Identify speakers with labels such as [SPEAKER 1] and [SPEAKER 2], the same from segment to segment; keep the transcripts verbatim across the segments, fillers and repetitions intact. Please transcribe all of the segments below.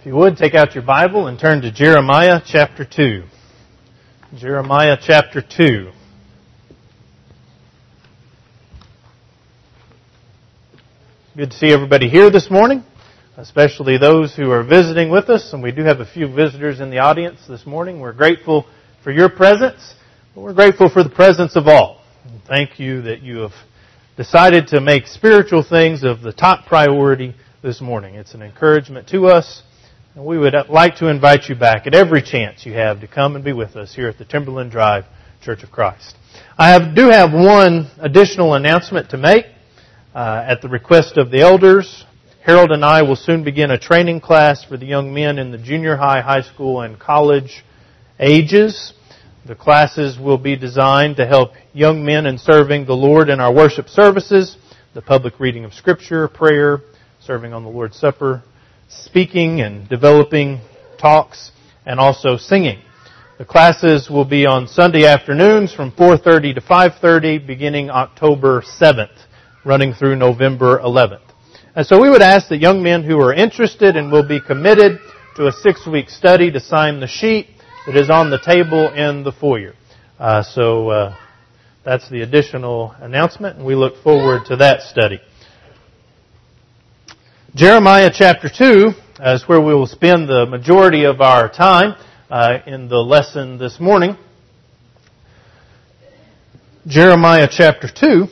[SPEAKER 1] If you would, take out your Bible and turn to Jeremiah chapter two. Jeremiah chapter two. Good to see everybody here this morning, especially those who are visiting with us. And we do have a few visitors in the audience this morning. We're grateful for your presence, but we're grateful for the presence of all. And thank you that you have decided to make spiritual things of the top priority this morning. It's an encouragement to us. And we would like to invite you back at every chance you have to come and be with us here at the Timberland Drive Church of Christ. I have, do have one additional announcement to make. Uh, at the request of the elders, Harold and I will soon begin a training class for the young men in the junior high, high school, and college ages. The classes will be designed to help young men in serving the Lord in our worship services, the public reading of Scripture, prayer, serving on the Lord's Supper, speaking and developing talks, and also singing. The classes will be on Sunday afternoons from four thirty to five thirty, beginning October seventh, running through November eleventh. And so we would ask that young men who are interested and will be committed to a six-week study to sign the sheet that is on the table in the foyer. Uh, so uh, that's the additional announcement, and we look forward to that study. Jeremiah chapter two is where we will spend the majority of our time uh, in the lesson this morning. Jeremiah chapter two.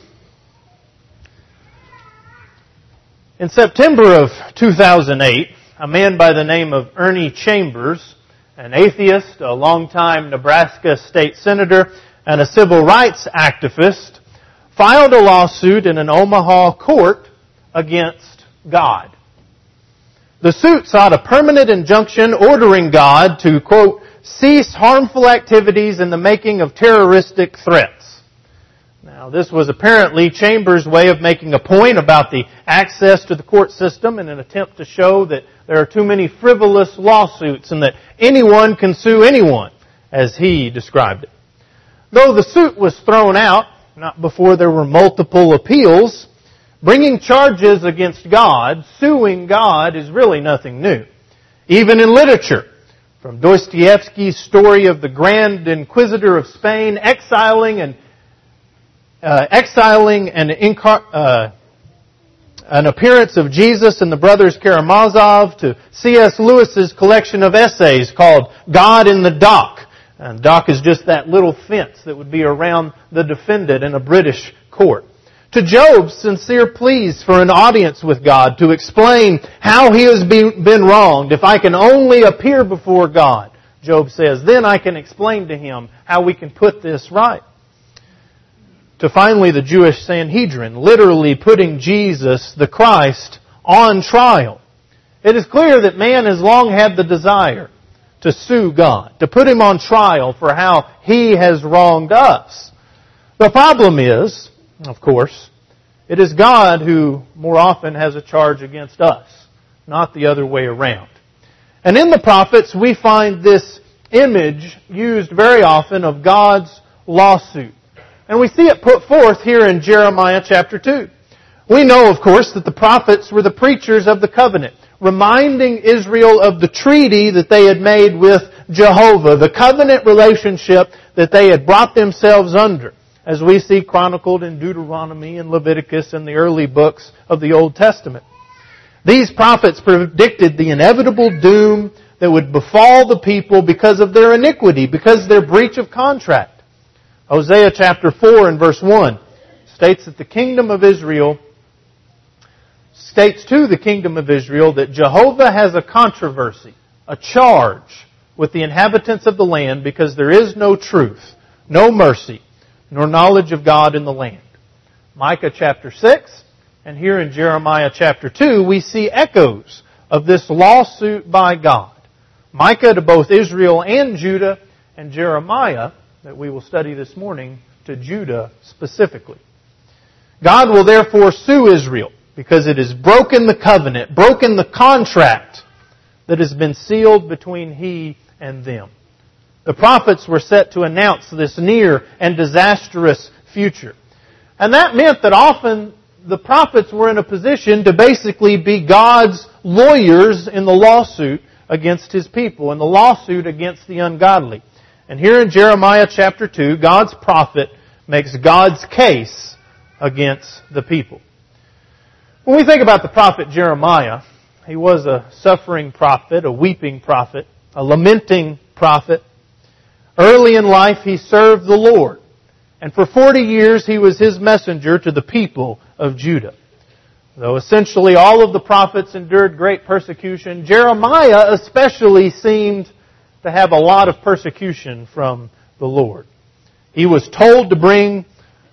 [SPEAKER 1] In September of two thousand eight, a man by the name of Ernie Chambers, an atheist, a longtime Nebraska state senator, and a civil rights activist, filed a lawsuit in an Omaha court against God. The suit sought a permanent injunction ordering God to, quote, cease harmful activities in the making of terroristic threats. Now, this was apparently Chambers' way of making a point about the access to the court system in an attempt to show that there are too many frivolous lawsuits and that anyone can sue anyone, as he described it. Though the suit was thrown out, not before there were multiple appeals, bringing charges against God, suing God, is really nothing new. Even in literature, from Dostoevsky's story of the Grand Inquisitor of Spain exiling and uh, exiling an, incar- uh, an appearance of Jesus and the brothers Karamazov, to C S Lewis's collection of essays called God in the Dock. And dock is just that little fence that would be around the defendant in a British court. To Job's sincere pleas for an audience with God to explain how he has been wronged. If I can only appear before God, Job says, then I can explain to him how we can put this right. To finally the Jewish Sanhedrin, literally putting Jesus, the Christ, on trial. It is clear that man has long had the desire to sue God, to put Him on trial for how He has wronged us. The problem is, of course, it is God who more often has a charge against us, not the other way around. And in the prophets, we find this image used very often of God's lawsuit. And we see it put forth here in Jeremiah chapter two. We know, of course, that the prophets were the preachers of the covenant, reminding Israel of the treaty that they had made with Jehovah, the covenant relationship that they had brought themselves under, as we see chronicled in Deuteronomy and Leviticus and the early books of the Old Testament. These prophets predicted the inevitable doom that would befall the people because of their iniquity, because of their breach of contract. Hosea chapter four and verse one states that the kingdom of Israel, states to the kingdom of Israel that Jehovah has a controversy, a charge with the inhabitants of the land because there is no truth, no mercy, nor knowledge of God in the land. Micah chapter six, and here in Jeremiah chapter two, we see echoes of this lawsuit by God. Micah to both Israel and Judah, and Jeremiah, that we will study this morning, to Judah specifically. God will therefore sue Israel because it has broken the covenant, broken the contract that has been sealed between He and them. The prophets were set to announce this near and disastrous future. And that meant that often the prophets were in a position to basically be God's lawyers in the lawsuit against His people and the lawsuit against the ungodly. And here in Jeremiah chapter two, God's prophet makes God's case against the people. When we think about the prophet Jeremiah, he was a suffering prophet, a weeping prophet, a lamenting prophet. Early in life, he served the Lord. And for forty years, he was His messenger to the people of Judah. Though essentially all of the prophets endured great persecution, Jeremiah especially seemed to have a lot of persecution from the Lord. He was told to bring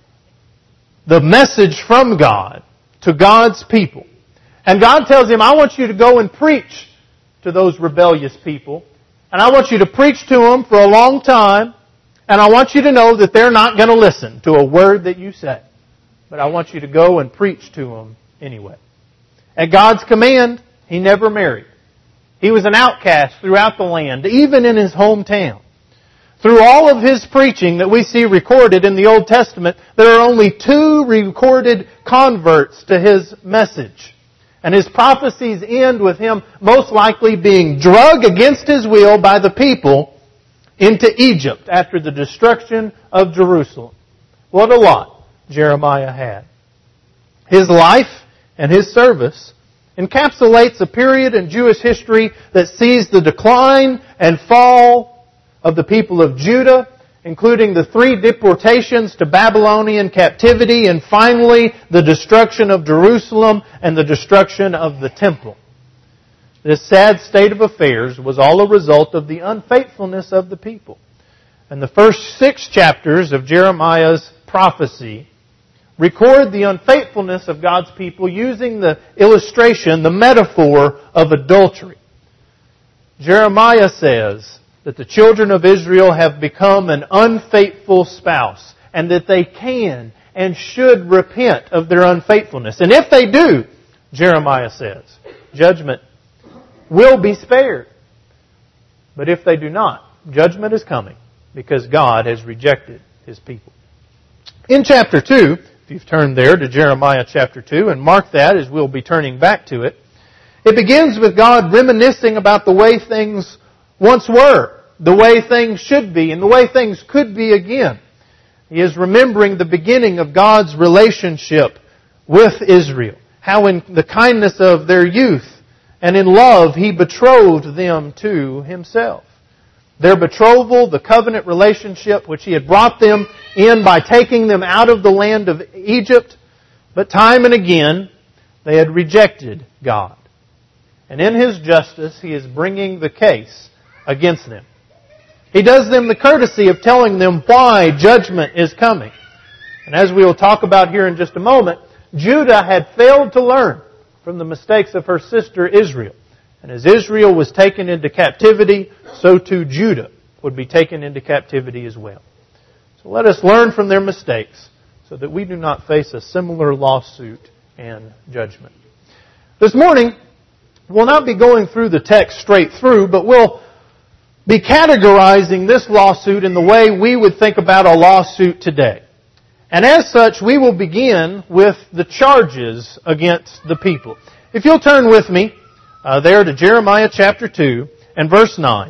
[SPEAKER 1] the message from God to God's people. And God tells him, I want you to go and preach to those rebellious people. And I want you to preach to them for a long time. And I want you to know that they're not going to listen to a word that you say. But I want you to go and preach to them anyway. At God's command, he never married. He was an outcast throughout the land, even in his hometown. Through all of his preaching that we see recorded in the Old Testament, there are only two recorded converts to his message. And his prophecies end with him most likely being dragged against his will by the people into Egypt after the destruction of Jerusalem. What a lot Jeremiah had. His life and his service encapsulates a period in Jewish history that sees the decline and fall of the people of Judah, including the three deportations to Babylonian captivity, and finally the destruction of Jerusalem and the destruction of the temple. This sad state of affairs was all a result of the unfaithfulness of the people. And the first six chapters of Jeremiah's prophecy record the unfaithfulness of God's people using the illustration, the metaphor of adultery. Jeremiah says that the children of Israel have become an unfaithful spouse and that they can and should repent of their unfaithfulness. And if they do, Jeremiah says, judgment will be spared. But if they do not, judgment is coming because God has rejected His people. In chapter two, if you've turned there to Jeremiah chapter two and mark that as we'll be turning back to it, it begins with God reminiscing about the way things once were, the way things should be, and the way things could be again. He is remembering the beginning of God's relationship with Israel, how in the kindness of their youth and in love He betrothed them to Himself. Their betrothal, the covenant relationship which He had brought them in by taking them out of the land of Egypt, but time and again they had rejected God. And in His justice He is bringing the case against them. He does them the courtesy of telling them why judgment is coming. And as we will talk about here in just a moment, Judah had failed to learn from the mistakes of her sister Israel. And as Israel was taken into captivity, so too Judah would be taken into captivity as well. So let us learn from their mistakes so that we do not face a similar lawsuit and judgment. This morning, we'll not be going through the text straight through, but we'll be categorizing this lawsuit in the way we would think about a lawsuit today. And as such, we will begin with the charges against the people. If you'll turn with me uh, there to Jeremiah chapter two and verse nine.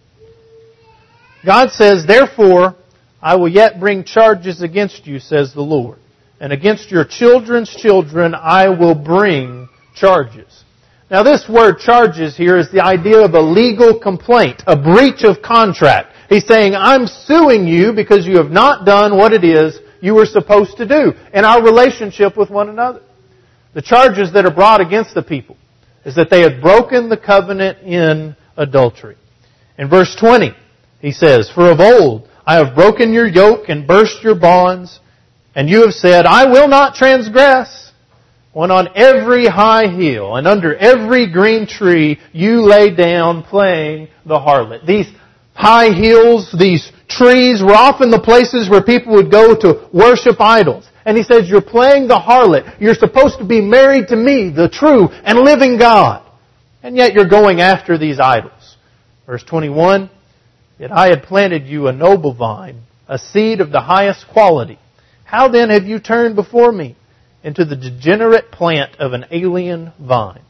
[SPEAKER 1] God says, "Therefore, I will yet bring charges against you, says the Lord. And against your children's children I will bring charges." Now this word charges here is the idea of a legal complaint, a breach of contract. He's saying, I'm suing you because you have not done what it is you were supposed to do in our relationship with one another. The charges that are brought against the people is that they had broken the covenant in adultery. In verse twenty, he says, "For of old I have broken your yoke and burst your bonds, and you have said, I will not transgress. When on every high hill and under every green tree you lay down playing the harlot." These high hills, these trees were often the places where people would go to worship idols. And he says, you're playing the harlot. You're supposed to be married to me, the true and living God. And yet you're going after these idols. Verse twenty-one, "Yet I had planted you a noble vine, a seed of the highest quality. How then have you turned before me into the degenerate plant of an alien vine?"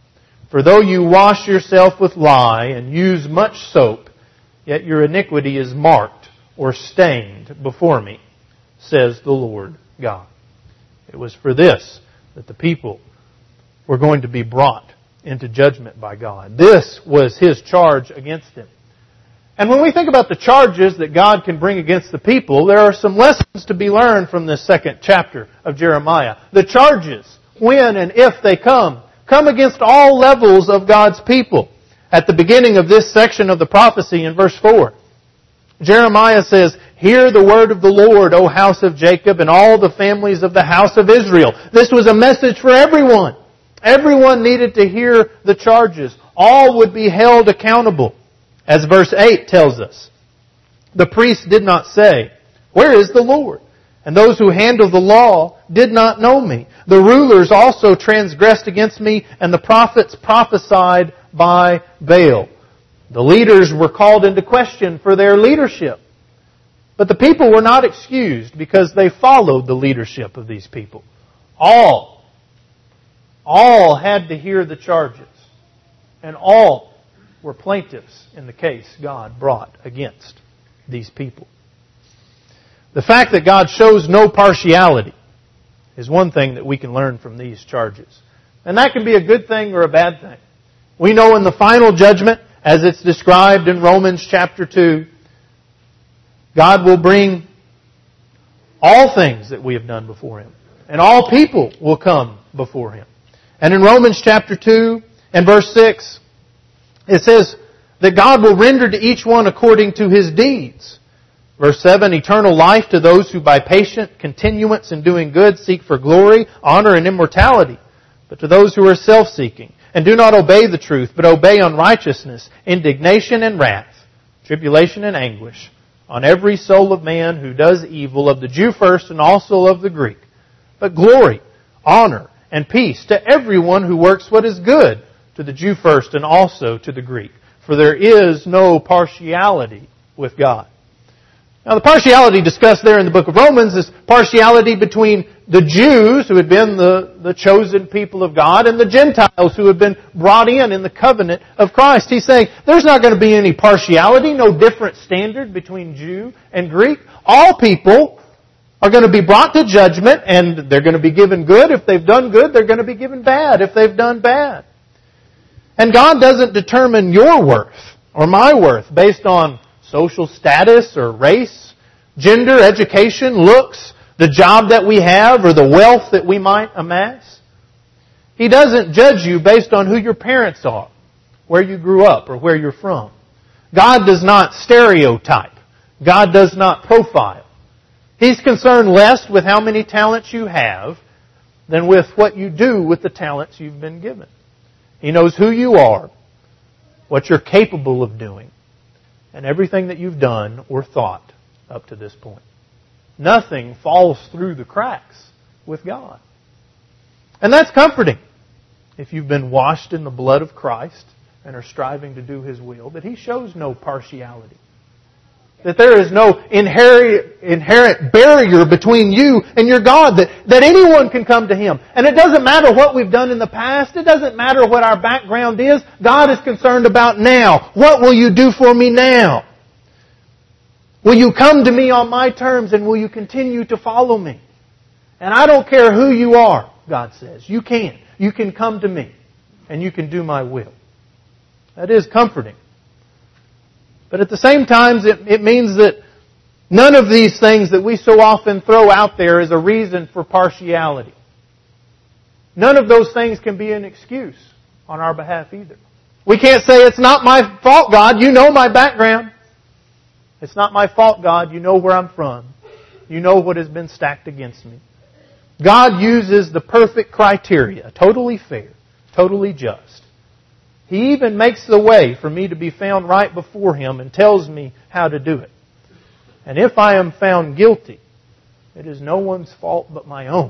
[SPEAKER 1] For though you wash yourself with lye and use much soap, yet your iniquity is marked or stained before me, says the Lord God. It was for this that the people were going to be brought into judgment by God. This was His charge against them. And when we think about the charges that God can bring against the people, there are some lessons to be learned from this second chapter of Jeremiah. The charges, when and if they come, come against all levels of God's people. At the beginning of this section of the prophecy in verse four, Jeremiah says, "Hear the word of the Lord, O house of Jacob, and all the families of the house of Israel." This was a message for everyone. Everyone needed to hear the charges. All would be held accountable. As verse eight tells us, "The priests did not say, 'Where is the Lord?' And those who handle the law did not know me. The rulers also transgressed against me, and the prophets prophesied by Baal." The leaders were called into question for their leadership. But the people were not excused because they followed the leadership of these people. All, all had to hear the charges. And all were plaintiffs in the case God brought against these people. The fact that God shows no partiality is one thing that we can learn from these charges. And that can be a good thing or a bad thing. We know in the final judgment, as it's described in Romans chapter two, God will bring all things that we have done before Him. And all people will come before Him. And in Romans chapter two and verse six, it says that God will render to each one according to his deeds. Verse seven, "Eternal life to those who by patient continuance in doing good seek for glory, honor, and immortality. But to those who are self-seeking and do not obey the truth, but obey unrighteousness, indignation and wrath, tribulation and anguish, on every soul of man who does evil, of the Jew first and also of the Greek. But glory, honor, and peace to everyone who works what is good, to the Jew first and also to the Greek. For there is no partiality with God." Now the partiality discussed there in the book of Romans is partiality between the Jews, who had been the, the chosen people of God, and the Gentiles who had been brought in in the covenant of Christ. He's saying there's not going to be any partiality, no different standard between Jew and Greek. All people are going to be brought to judgment, and they're going to be given good. If they've done good, they're going to be given bad if they've done bad. And God doesn't determine your worth or my worth based on social status or race, gender, education, looks, the job that we have, or the wealth that we might amass. He doesn't judge you based on who your parents are, where you grew up, or where you're from. God does not stereotype. God does not profile. He's concerned less with how many talents you have than with what you do with the talents you've been given. He knows who you are, what you're capable of doing, and everything that you've done or thought up to this point. Nothing falls through the cracks with God. And that's comforting. If you've been washed in the blood of Christ and are striving to do His will, that He shows no partiality. That there is no inherent, inherent barrier between you and your God. That, that anyone can come to Him. And it doesn't matter what we've done in the past. It doesn't matter what our background is. God is concerned about now. What will you do for me now? Will you come to me on my terms, and will you continue to follow me? And I don't care who you are, God says. You can. You can come to me, and you can do my will. That is comforting. But at the same time, it, it means that none of these things that we so often throw out there is a reason for partiality. None of those things can be an excuse on our behalf either. We can't say, "It's not my fault, God. You know my background. It's not my fault, God. You know where I'm from. You know what has been stacked against me." God uses the perfect criteria, totally fair, totally just. He even makes the way for me to be found right before Him and tells me how to do it. And if I am found guilty, it is no one's fault but my own.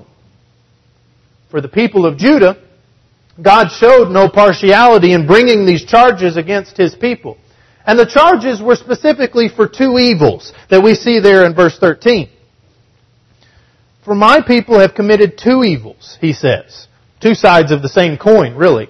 [SPEAKER 1] For the people of Judah, God showed no partiality in bringing these charges against His people. And the charges were specifically for two evils that we see there in verse thirteen. "For my people have committed two evils," He says. Two sides of the same coin, really.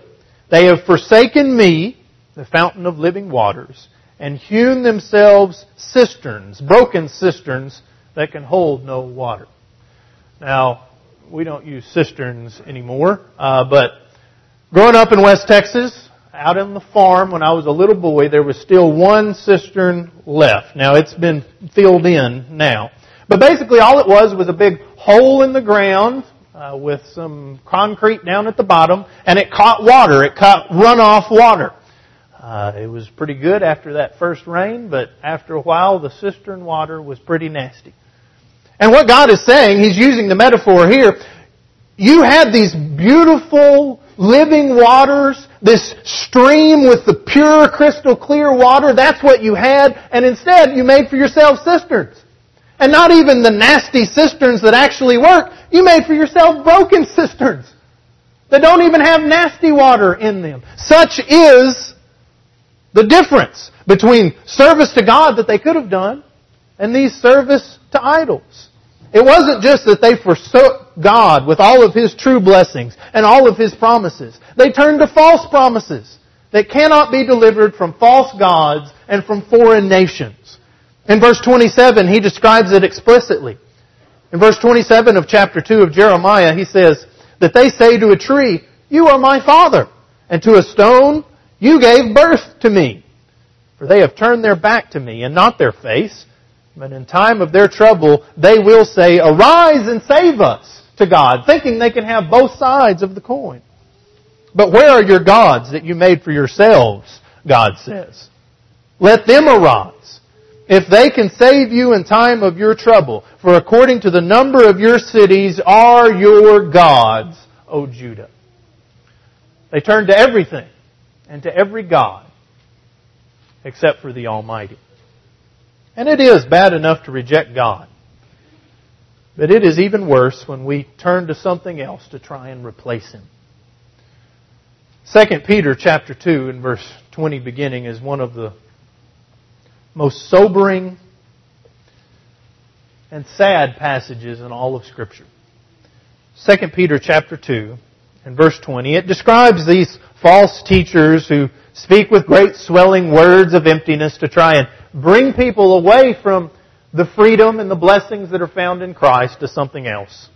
[SPEAKER 1] They have forsaken me, the fountain of living waters, and hewn themselves cisterns, broken cisterns that can hold no water. Now, we don't use cisterns anymore, uh, but growing up in West Texas, out on the farm when I was a little boy, there was still one cistern left. Now, it's been filled in now. But basically all it was was a big hole in the ground uh, with some concrete down at the bottom, and it caught water. It caught runoff water. Uh, it was pretty good after that first rain, but after a while the cistern water was pretty nasty. And what God is saying, He's using the metaphor here, you had these beautiful living waters, this stream with the pure crystal clear water, that's what you had, and instead you made for yourself cisterns. And not even the nasty cisterns that actually work. You made for yourself broken cisterns that don't even have nasty water in them. Such is the difference between service to God that they could have done and these service to idols. It wasn't just that they forsook God with all of His true blessings and all of His promises. They turned to false promises that cannot be delivered from false gods and from foreign nations. In verse twenty-seven, he describes it explicitly. In verse twenty-seven of chapter two of Jeremiah, he says that they say to a tree, "You are my father," and to a stone, "You gave birth to me." For they have turned their back to me and not their face. But in time of their trouble, they will say, "Arise and save us," to God, thinking they can have both sides of the coin. But where are your gods that you made for yourselves, God says. Let them arise. If they can save you in time of your trouble, for according to the number of your cities are your gods, O Judah. They turned to everything and to every god except for the Almighty. And it is bad enough to reject God. But it is even worse when we turn to something else to try and replace Him. Second Peter chapter two and verse twenty beginning is one of the most sobering and sad passages in all of Scripture. Second Peter chapter two and verse twenty, it describes these false teachers who speak with great swelling words of emptiness to try and bring people away from the freedom and the blessings that are found in Christ to something else.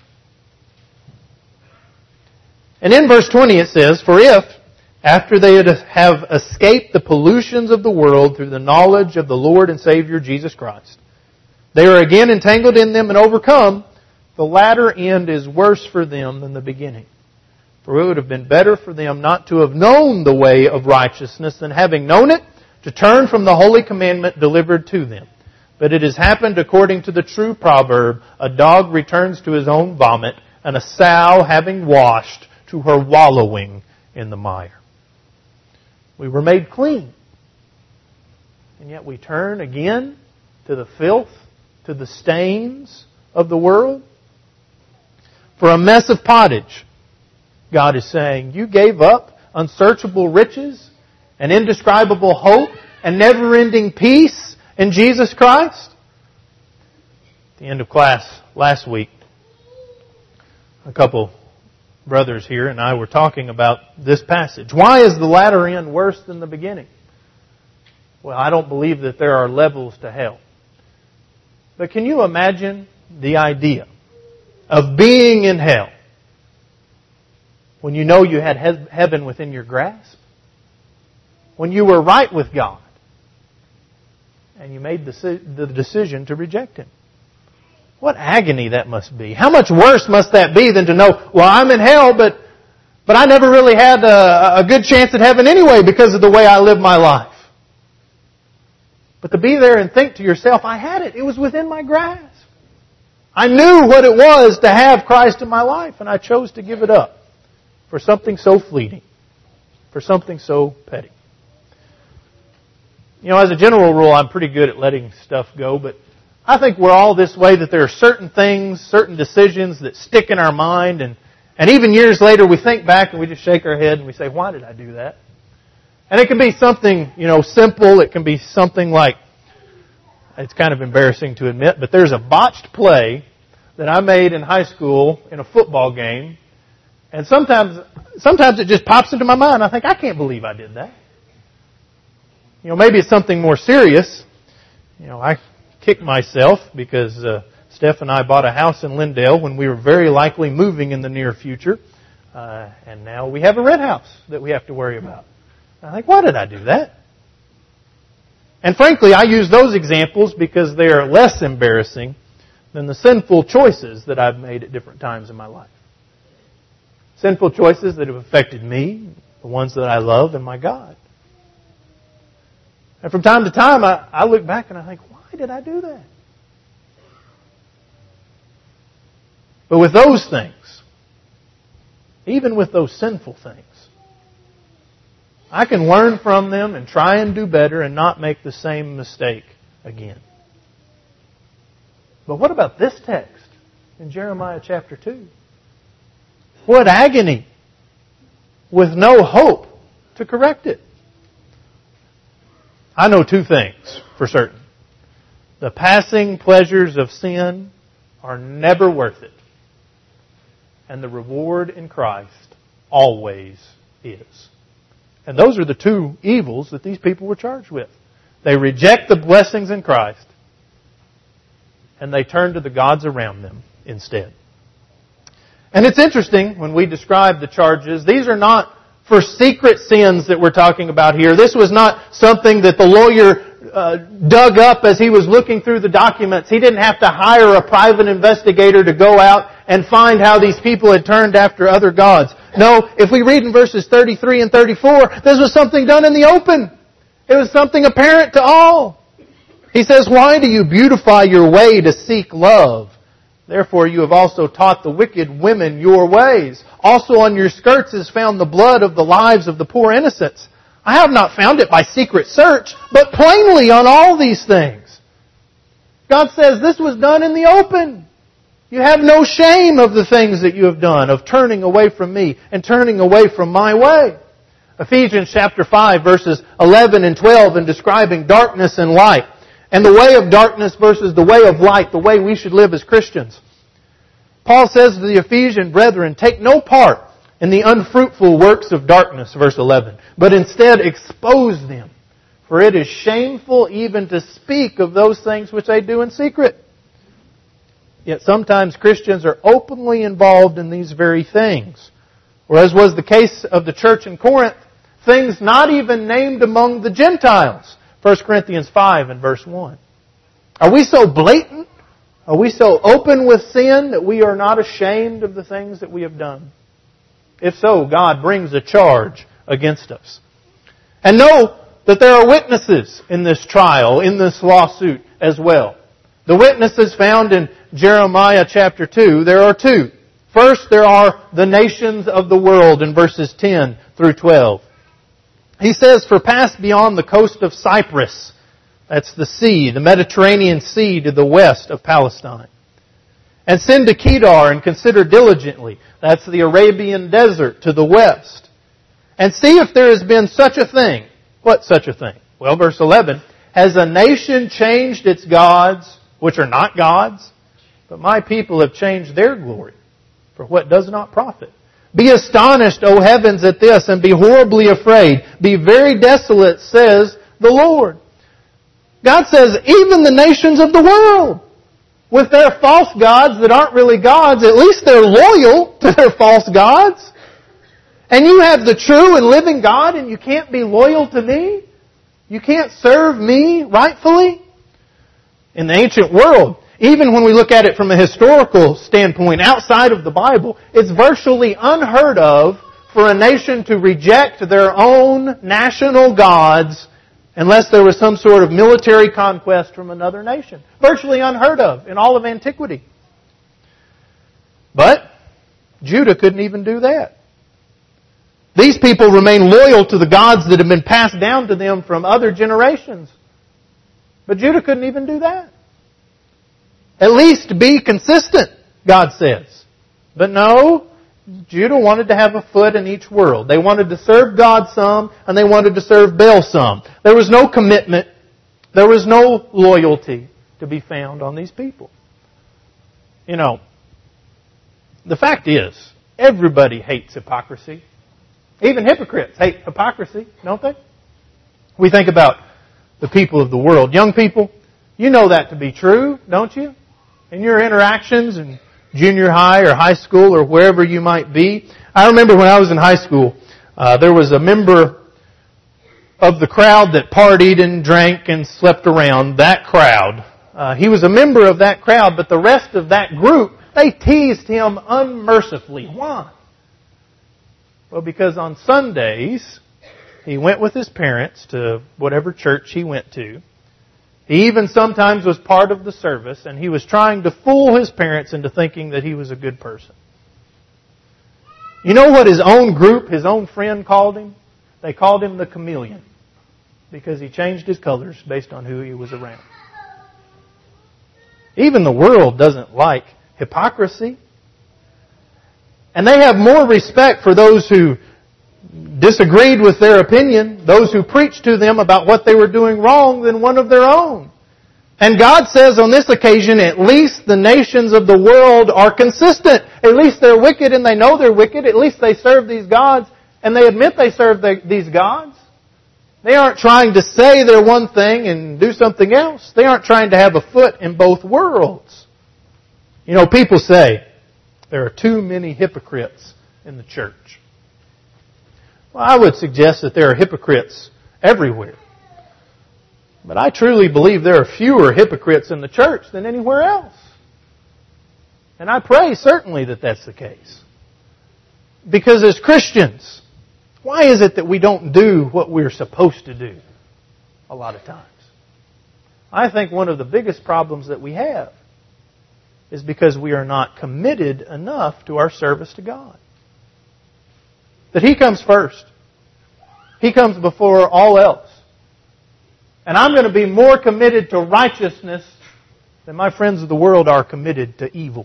[SPEAKER 1] And in verse twenty it says, "For if, after they have escaped the pollutions of the world through the knowledge of the Lord and Savior Jesus Christ, they are again entangled in them and overcome, the latter end is worse for them than the beginning. For it would have been better for them not to have known the way of righteousness than having known it, to turn from the holy commandment delivered to them. But it has happened according to the true proverb, a dog returns to his own vomit, and a sow having washed to her wallowing in the mire." We were made clean. And yet we turn again to the filth, to the stains of the world. For a mess of pottage, God is saying, you gave up unsearchable riches and indescribable hope and never-ending peace in Jesus Christ. At the end of class last week, a couple brothers here and I were talking about this passage. Why is the latter end worse than the beginning? Well, I don't believe that there are levels to hell. But can you imagine the idea of being in hell when you know you had heaven within your grasp? When you were right with God and you made the decision to reject Him? What agony that must be. How much worse must that be than to know, well, I'm in hell, but but I never really had a, a good chance at heaven anyway because of the way I live my life. But to be there and think to yourself, I had it. It was within my grasp. I knew what it was to have Christ in my life, and I chose to give it up for something so fleeting, for something so petty. You know, as a general rule, I'm pretty good at letting stuff go, but I think we're all this way, that there are certain things, certain decisions that stick in our mind, and, and even years later we think back and we just shake our head and we say, why did I do that? And it can be something, you know, simple. It can be something like, it's kind of embarrassing to admit, but there's a botched play that I made in high school in a football game, And sometimes, sometimes it just pops into my mind. I think, I can't believe I did that. You know, maybe it's something more serious. You know, I kicked myself because uh, Steph and I bought a house in Lindale when we were very likely moving in the near future. Uh, and now we have a rent house that we have to worry about. I think, why did I do that? And frankly, I use those examples because they are less embarrassing than the sinful choices that I've made at different times in my life. Sinful choices that have affected me, the ones that I love, and my God. And from time to time, I, I look back and I think, why did I do that? But with those things, even with those sinful things, I can learn from them and try and do better and not make the same mistake again. But what about this text in Jeremiah chapter two? What agony with no hope to correct it. I know two things for certain. The passing pleasures of sin are never worth it. And the reward in Christ always is. And those are the two evils that these people were charged with. They reject the blessings in Christ, and they turn to the gods around them instead. And it's interesting when we describe the charges, these are not for secret sins that we're talking about here. This was not something that the lawyer uh, dug up as he was looking through the documents. He didn't have to hire a private investigator to go out and find how these people had turned after other gods. No, if we read in verses thirty-three and thirty-four, this was something done in the open. It was something apparent to all. He says, "Why do you beautify your way to seek love? Therefore you have also taught the wicked women your ways. Also on your skirts is found the blood of the lives of the poor innocents. I have not found it by secret search, but plainly on all these things." God says this was done in the open. You have no shame of the things that you have done, of turning away from me and turning away from my way. Ephesians chapter five verses eleven and twelve in describing darkness and light. And the way of darkness versus the way of light, the way we should live as Christians. Paul says to the Ephesian brethren, "Take no part in the unfruitful works of darkness," verse eleven, "but instead expose them. For it is shameful even to speak of those things which they do in secret." Yet sometimes Christians are openly involved in these very things. Or as was the case of the church in Corinth, things not even named among the Gentiles. First Corinthians five and verse one. Are we so blatant? Are we so open with sin that we are not ashamed of the things that we have done? If so, God brings a charge against us. And know that there are witnesses in this trial, in this lawsuit as well. The witnesses found in Jeremiah chapter two, there are two. First, there are the nations of the world in verses ten through twelve. He says, "For pass beyond the coast of Cyprus," that's the sea, the Mediterranean Sea to the west of Palestine, "and send to Kedar and consider diligently," that's the Arabian desert to the west, "and see if there has been such a thing." What such a thing? Well, verse eleven, "Has a nation changed its gods, which are not gods? But my people have changed their glory for what does not profit. Be astonished, O heavens, at this, and be horribly afraid. Be very desolate, says the Lord." God says, even the nations of the world, with their false gods that aren't really gods, at least they're loyal to their false gods. And you have the true and living God, and you can't be loyal to me? You can't serve me rightfully? In the ancient world, even when we look at it from a historical standpoint outside of the Bible, it's virtually unheard of for a nation to reject their own national gods unless there was some sort of military conquest from another nation. Virtually unheard of in all of antiquity. But Judah couldn't even do that. These people remain loyal to the gods that have been passed down to them from other generations. But Judah couldn't even do that. At least be consistent, God says. But no, Judah wanted to have a foot in each world. They wanted to serve God some, and they wanted to serve Baal some. There was no commitment. There was no loyalty to be found on these people. You know, the fact is, Everybody hates hypocrisy. Even hypocrites hate hypocrisy, don't they? We think about the people of the world. Young people, you know that to be true, don't you? In your interactions in junior high or high school or wherever you might be. I remember when I was in high school, uh, there was a member of the crowd that partied and drank and slept around, that crowd. Uh, he was a member of that crowd, but the rest of that group, they teased him unmercifully. Why? Well, because on Sundays, he went with his parents to whatever church he went to. He even sometimes was part of the service, and he was trying to fool his parents into thinking that he was a good person. You know what his own group, his own friend called him? They called him the chameleon, because he changed his colors based on who he was around. Even the world doesn't like hypocrisy. And they have more respect for those who disagreed with their opinion, those who preached to them about what they were doing wrong, than one of their own. And God says on this occasion, at least the nations of the world are consistent. At least they're wicked and they know they're wicked. At least they serve these gods and they admit they serve the, these gods. They aren't trying to say they're one thing and do something else. They aren't trying to have a foot in both worlds. You know, people say there are too many hypocrites in the church. Well, I would suggest that there are hypocrites everywhere. But I truly believe there are fewer hypocrites in the church than anywhere else. And I pray certainly that that's the case. Because as Christians, why is it that we don't do what we're supposed to do a lot of times? I think one of the biggest problems that we have is because we are not committed enough to our service to God. That He comes first. He comes before all else. And I'm going to be more committed to righteousness than my friends of the world are committed to evil.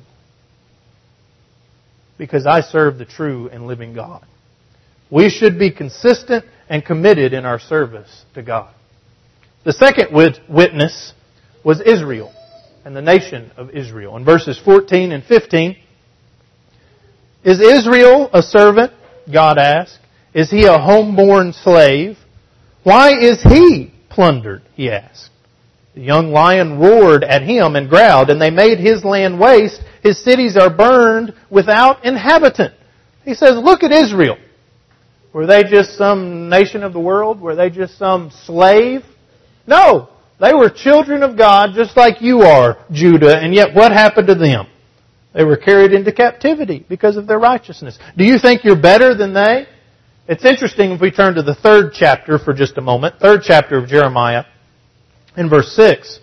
[SPEAKER 1] Because I serve the true and living God. We should be consistent and committed in our service to God. The second witness was Israel and the nation of Israel. In verses fourteen and fifteen, is Israel a servant? God asked. Is he a homeborn slave? Why is he plundered? He asked. The young lion roared at him and growled, and they made his land waste. His cities are burned without inhabitant. He says, look at Israel. Were they just some nation of the world? Were they just some slave? No. They were children of God just like you are, Judah. And yet what happened to them? They were carried into captivity because of their righteousness. Do you think you're better than they? It's interesting if we turn to the third chapter for just a moment. Third chapter of Jeremiah in verse six.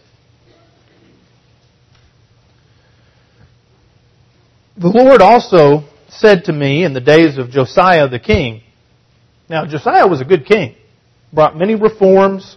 [SPEAKER 1] The Lord also said to me in the days of Josiah the king. Now Josiah was a good king. Brought many reforms.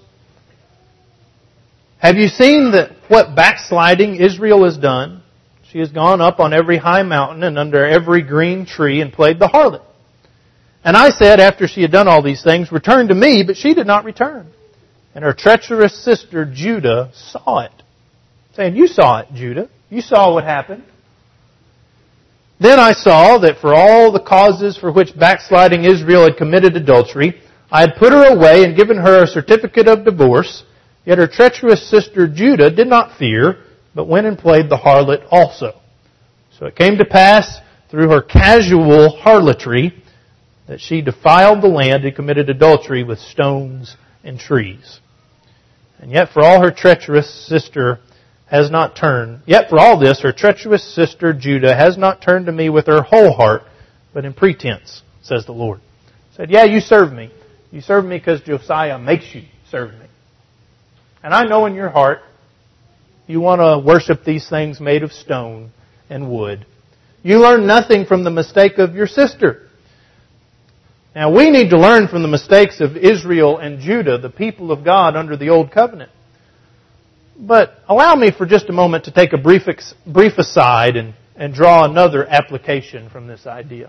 [SPEAKER 1] Have you seen that what backsliding Israel has done? She has gone up on every high mountain and under every green tree and played the harlot. And I said, after she had done all these things, return to me, but she did not return. And her treacherous sister Judah saw it. Saying, you saw it, Judah. You saw what happened. Then I saw that for all the causes for which backsliding Israel had committed adultery, I had put her away and given her a certificate of divorce. Yet her treacherous sister Judah did not fear, but went and played the harlot also. So it came to pass through her casual harlotry that she defiled the land and committed adultery with stones and trees. And yet for all her treacherous sister has not turned, yet for all this her treacherous sister Judah has not turned to me with her whole heart, but in pretense, says the Lord. Said, yeah, you serve me. You serve me because Josiah makes you serve me. And I know in your heart you want to worship these things made of stone and wood. You learn nothing from the mistake of your sister. Now we need to learn from the mistakes of Israel and Judah, the people of God under the Old Covenant. But allow me for just a moment to take a brief brief aside and, and draw another application from this idea.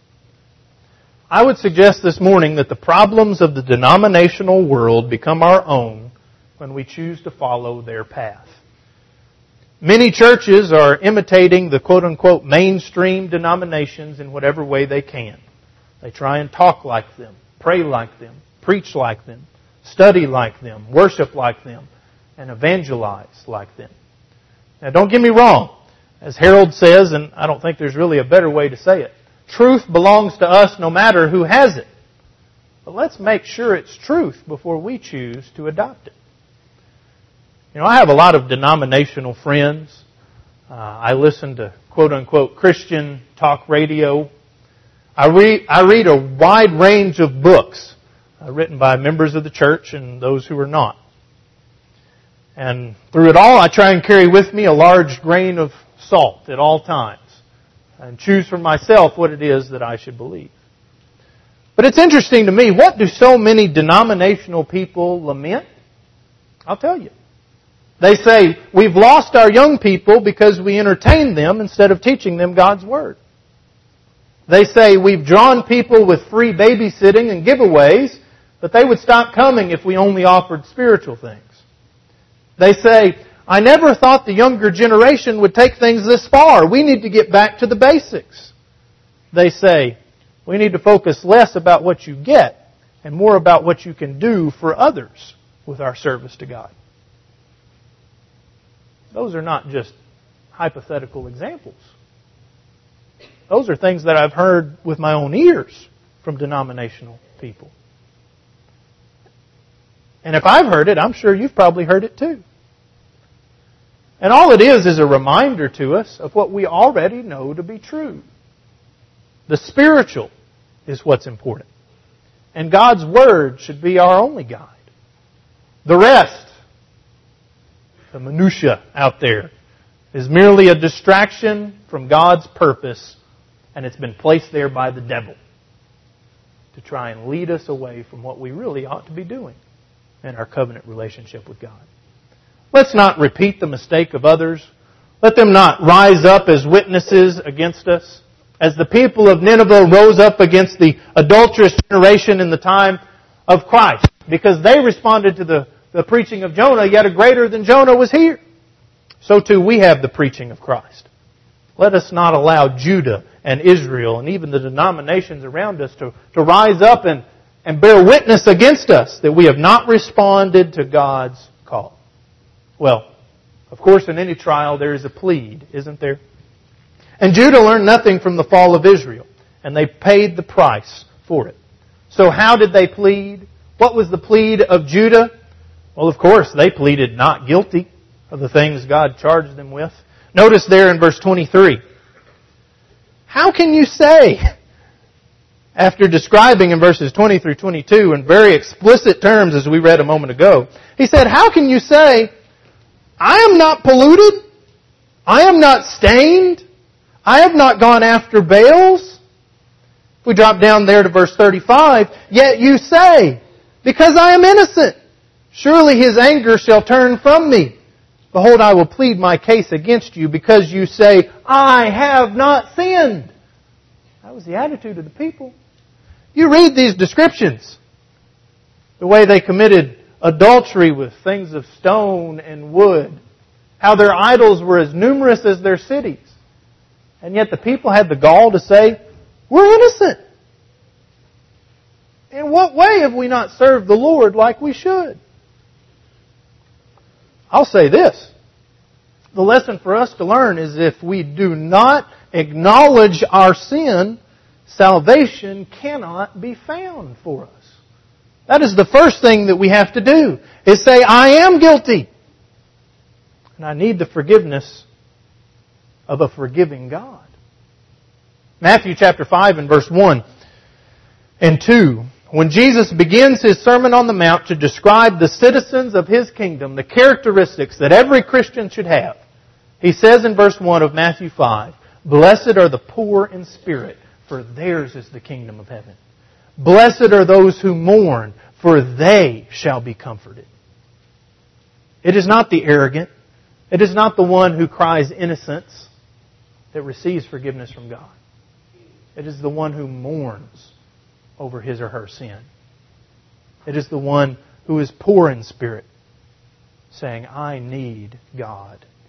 [SPEAKER 1] I would suggest this morning that the problems of the denominational world become our own when we choose to follow their path. Many churches are imitating the quote-unquote mainstream denominations in whatever way they can. They try and talk like them, pray like them, preach like them, study like them, worship like them, and evangelize like them. Now, don't get me wrong. As Harold says, and I don't think there's really a better way to say it, truth belongs to us no matter who has it. But let's make sure it's truth before we choose to adopt it. You know, I have a lot of denominational friends. Uh, I listen to quote-unquote Christian talk radio. I read, I read a wide range of books uh, written by members of the church and those who are not. And through it all, I try and carry with me a large grain of salt at all times and choose for myself what it is that I should believe. But it's interesting to me, what do so many denominational people lament? I'll tell you. They say, we've lost our young people because we entertain them instead of teaching them God's Word. They say, we've drawn people with free babysitting and giveaways, but they would stop coming if we only offered spiritual things. They say, I never thought the younger generation would take things this far. We need to get back to the basics. They say, we need to focus less about what you get and more about what you can do for others with our service to God. Those are not just hypothetical examples. Those are things that I've heard with my own ears from denominational people. And if I've heard it, I'm sure you've probably heard it too. And all it is is a reminder to us of what we already know to be true. The spiritual is what's important. And God's Word should be our only guide. The rest, the minutia out there, is merely a distraction from God's purpose, and it's been placed there by the devil to try and lead us away from what we really ought to be doing in our covenant relationship with God. Let's not repeat the mistake of others. Let them not rise up as witnesses against us. As the people of Nineveh rose up against the adulterous generation in the time of Christ, because they responded to the, the preaching of Jonah, yet a greater than Jonah was here. So too we have the preaching of Christ. Let us not allow Judah and Israel and even the denominations around us to, to rise up and, and bear witness against us that we have not responded to God's call. Well, of course, in any trial there is a plead, isn't there? And Judah learned nothing from the fall of Israel, and they paid the price for it. So how did they plead? What was the plead of Judah? Well, of course, they pleaded not guilty of the things God charged them with. Notice there in verse twenty-three. How can you say, after describing in verses twenty through twenty-two in very explicit terms as we read a moment ago, he said, how can you say, I am not polluted, I am not stained, I have not gone after Baals? If we drop down there to verse thirty-five, yet you say, because I am innocent, surely His anger shall turn from me. Behold, I will plead my case against you because you say, I have not sinned. That was the attitude of the people. You read these descriptions. The way they committed adultery with things of stone and wood. How their idols were as numerous as their cities. And yet the people had the gall to say, we're innocent. In what way have we not served the Lord like we should? I'll say this. The lesson for us to learn is if we do not acknowledge our sin, salvation cannot be found for us. That is the first thing that we have to do, is say, I am guilty. And I need the forgiveness of a forgiving God. Matthew chapter five and verse one and two. When Jesus begins His Sermon on the Mount to describe the citizens of His kingdom, the characteristics that every Christian should have, He says in verse one of Matthew five, Blessed are the poor in spirit, for theirs is the kingdom of heaven. Blessed are those who mourn, for they shall be comforted. It is not the arrogant, it is not the one who cries innocence that receives forgiveness from God. It is the one who mourns over his or her sin. It is the one who is poor in spirit, saying, I need God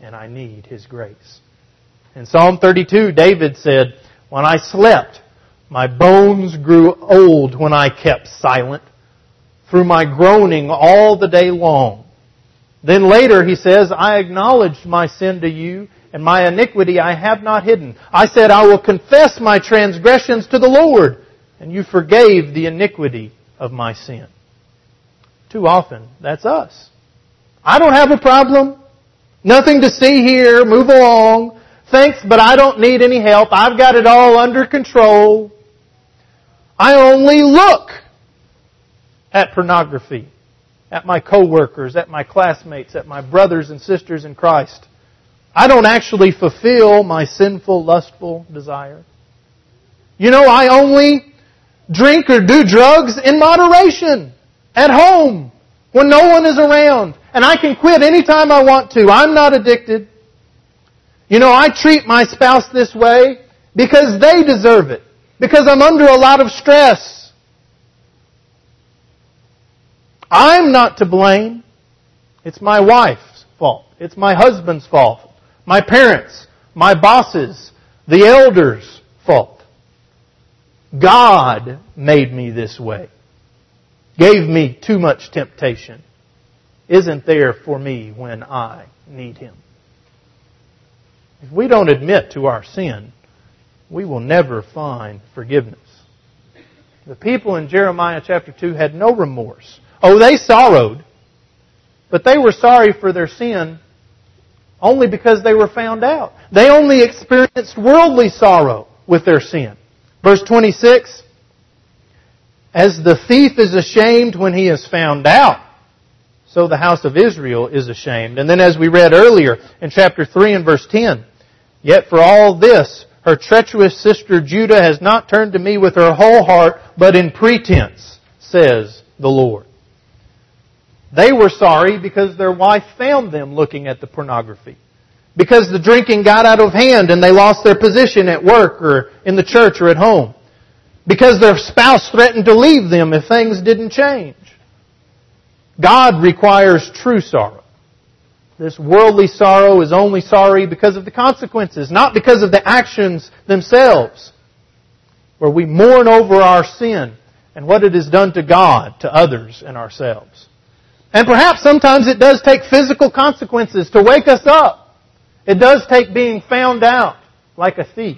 [SPEAKER 1] and I need His grace. In Psalm thirty-two, David said, "When I slept, my bones grew old when I kept silent, through my groaning all the day long." Then later he says, "I acknowledged my sin to you, and my iniquity I have not hidden. I said, I will confess my transgressions to the Lord, and you forgave the iniquity of my sin." Too often, that's us. I don't have a problem. Nothing to see here. Move along. Thanks, but I don't need any help. I've got it all under control. I only look at pornography, at my coworkers, at my classmates, at my brothers and sisters in Christ. I don't actually fulfill my sinful, lustful desire. You know, I only drink or do drugs in moderation, at home, when no one is around. And I can quit anytime I want to. I'm not addicted. You know, I treat my spouse this way because they deserve it. Because I'm under a lot of stress. I'm not to blame. It's my wife's fault. It's my husband's fault. My parents, my bosses, the elders' fault. God made me this way. Gave me too much temptation. Isn't there for me when I need Him. If we don't admit to our sin, we will never find forgiveness. The people in Jeremiah chapter two had no remorse. Oh, they sorrowed, but they were sorry for their sin only because they were found out. They only experienced worldly sorrow with their sin. Verse twenty-six, "As the thief is ashamed when he is found out, so the house of Israel is ashamed." And then as we read earlier in chapter three and verse ten, "Yet for all this, her treacherous sister Judah has not turned to me with her whole heart, but in pretense, says the Lord." They were sorry because their wife found them looking at the pornography. Because the drinking got out of hand and they lost their position at work or in the church or at home. Because their spouse threatened to leave them if things didn't change. God requires true sorrow. This worldly sorrow is only sorry because of the consequences, not because of the actions themselves. Where we mourn over our sin and what it has done to God, to others, and ourselves. And perhaps sometimes it does take physical consequences to wake us up. It does take being found out like a thief.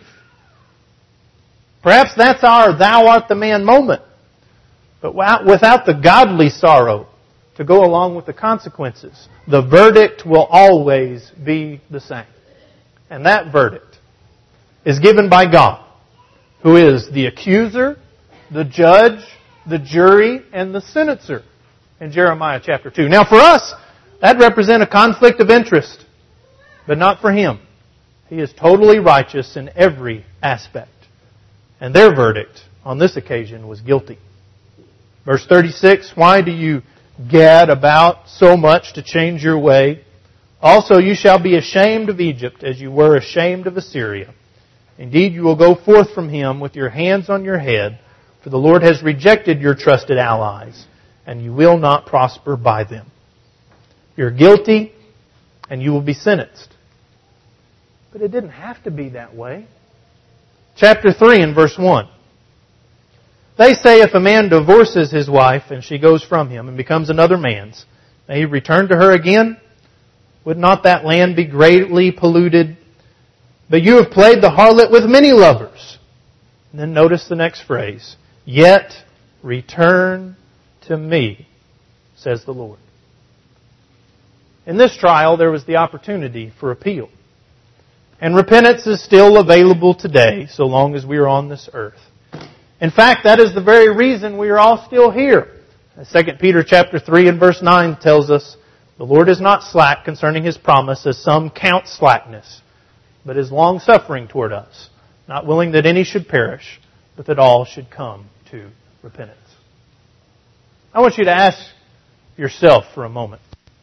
[SPEAKER 1] Perhaps that's our "thou art the man" moment. But without the godly sorrow to go along with the consequences, the verdict will always be the same. And that verdict is given by God, who is the accuser, the judge, the jury, and the senator in Jeremiah chapter two. Now for us, that represents a conflict of interest, but not for Him. He is totally righteous in every aspect. And their verdict on this occasion was guilty. Verse thirty-six, "Why do you gad about so much to change your way? Also you shall be ashamed of Egypt as you were ashamed of Assyria. Indeed, you will go forth from him with your hands on your head, for the Lord has rejected your trusted allies, and you will not prosper by them." You're guilty, and you will be sentenced. But it didn't have to be that way. Chapter three and verse one. "They say if a man divorces his wife and she goes from him and becomes another man's, may he return to her again? Would not that land be greatly polluted? But you have played the harlot with many lovers." And then notice the next phrase. "Yet return to me, says the Lord." In this trial, there was the opportunity for appeal. And repentance is still available today, so long as we are on this earth. In fact, that is the very reason we are all still here. As Second Peter chapter three and verse nine tells us, "The Lord is not slack concerning His promise, as some count slackness, but is long-suffering toward us, not willing that any should perish, but that all should come to repentance." I want you to ask yourself for a moment.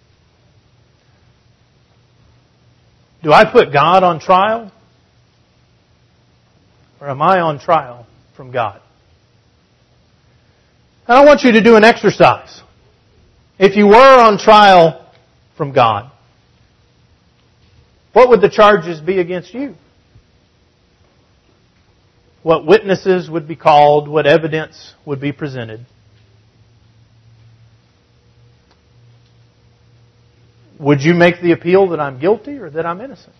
[SPEAKER 1] Do I put God on trial? Or am I on trial from God? And I want you to do an exercise. If you were on trial from God, what would the charges be against you? What witnesses would be called? What evidence would be presented? Would you make the appeal that I'm guilty or that I'm innocent?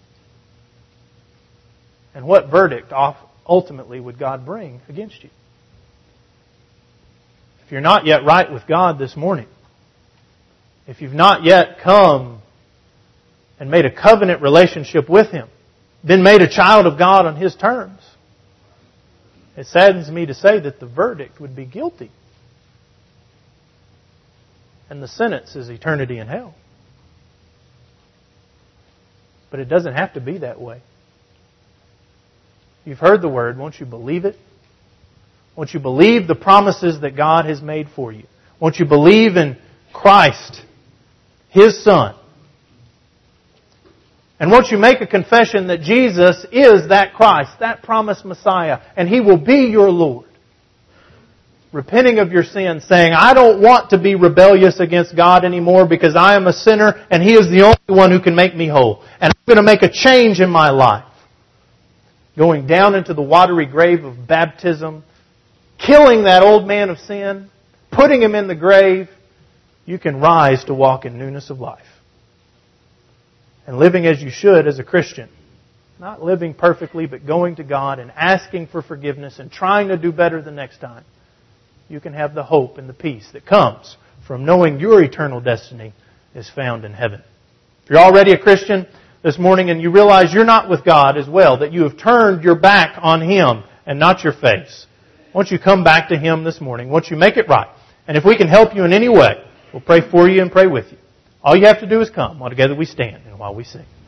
[SPEAKER 1] And what verdict ultimately would God bring against you? If you're not yet right with God this morning, if you've not yet come and made a covenant relationship with Him, been made a child of God on His terms, it saddens me to say that the verdict would be guilty. And the sentence is eternity in hell. But it doesn't have to be that way. You've heard the Word. Won't you believe it? Won't you believe the promises that God has made for you? Won't you believe in Christ, His Son? And won't you make a confession that Jesus is that Christ, that promised Messiah, and He will be your Lord? Repenting of your sins, saying, I don't want to be rebellious against God anymore because I am a sinner and He is the only one who can make me whole. And I'm going to make a change in my life. Going down into the watery grave of baptism, killing that old man of sin, putting him in the grave, you can rise to walk in newness of life. And living as you should as a Christian. Not living perfectly, but going to God and asking for forgiveness and trying to do better the next time. You can have the hope and the peace that comes from knowing your eternal destiny is found in heaven. If you're already a Christian this morning and you realize you're not with God as well, that you have turned your back on Him and not your face, won't you come back to Him this morning? Won't you make it right? And if we can help you in any way, we'll pray for you and pray with you. All you have to do is come while together we stand and while we sing.